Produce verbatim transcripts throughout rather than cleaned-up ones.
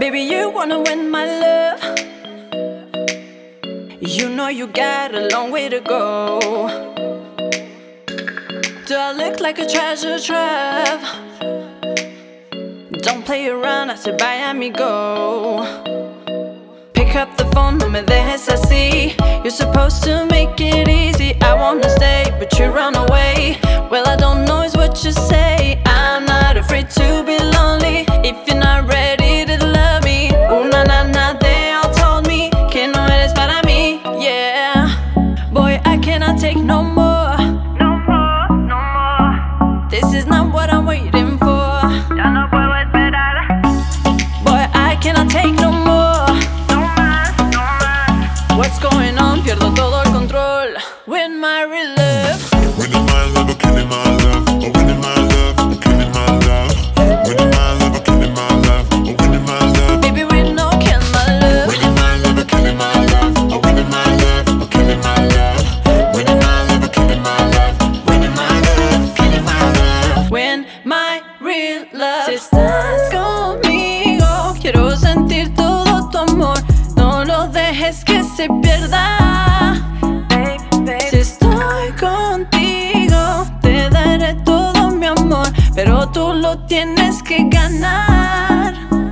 Baby, you wanna win my love. You know you got a long way to go. Do I look like a treasure trove? Don't play around, I said bye, amigo. Pick up the phone, no me dejes así. You're supposed to make it easy. I wanna stay, but you run away. Well, I don't know is what you say. I'm not afraid to be lonely. If you're not ready to love me, una na na, they all told me que no eres para mí, yeah. Boy, I cannot take no more. No more, no more. This is not what I'm waiting for. Ya no puedo esperar. Boy, I cannot take no more. No más, no más. What's going on? Pierdo todo el control. Win my real love. Winning my love, or killing my love. Or winning my love, or killing my love. Winning my love, or killing my love. Or winning my love. Baby, we no kill my love. Winning my love, or killing my love. Or winning my love, or killing my love. Winning my love, or killing my love. Winning my love, killing my love. Win my real love. Si estás conmigo, quiero sentir todo tu amor. No lo dejes que se pierda. Si estoy contigo, te daré todo mi amor, pero tú lo tienes que ganar.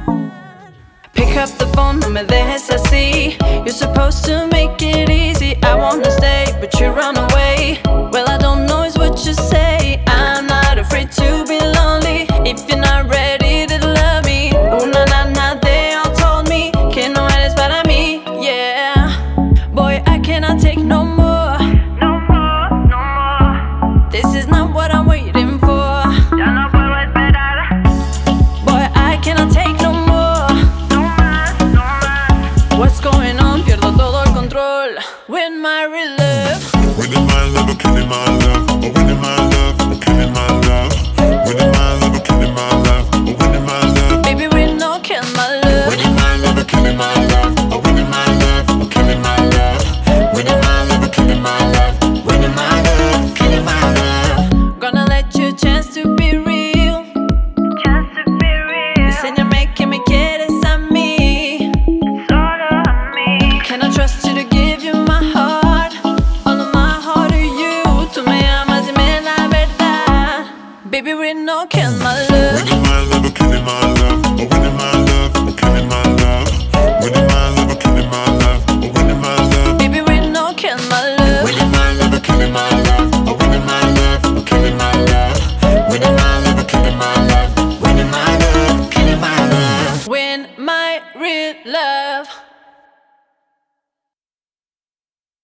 Pick up the phone, no me dejes así. You're supposed to make it easy. I wanna stay, but you run away. Well, I don't know is what you say. I'm not afraid to be lonely. If you're not ready to love me, una na na, they all told me que no eres para mí, yeah. Boy, I cannot take no more. No more, no more. This is not what I'm waiting for. Ya no puedo esperar. Boy, I cannot take no more. No más, no más. What's going on? Pierdo todo el control. Win my real love. Winning my love, or killing my love. Or winning my love, or killing my love. Winning my love, or killing my love. Or winning my love. Baby, we no kill my love. Winning my love, or killing my love. Or winning my love, or killing my love. Winning my love, or killing my love. Winning my love, killing my love. Gonna let you a chance to be real. Chance to be real. Enséñame que me quieres a mí. Solo a mí. Can I trust you to give you my heart? All of my heart to you. Tú me amas, dime la verdad. Baby, we no kill my love. Winning my love, or killing my love. Or winning my love, or killing my love. Winning my love, or killing my love. Or winning my love. Baby, we no kill my love. Winning my love, or killing my love. Or winning my love, or killing my love. Winning my love, or killing my love. Winning my love, killing my love. Win my real love.